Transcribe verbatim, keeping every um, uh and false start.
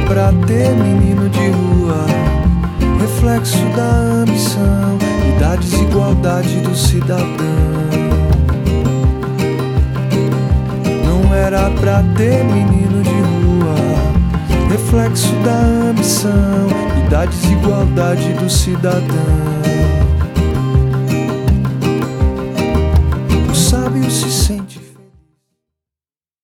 pra ter menino de rua, reflexo da ambição e da desigualdade do cidadão. Não era pra ter menino de rua, reflexo da ambição e da desigualdade do cidadão.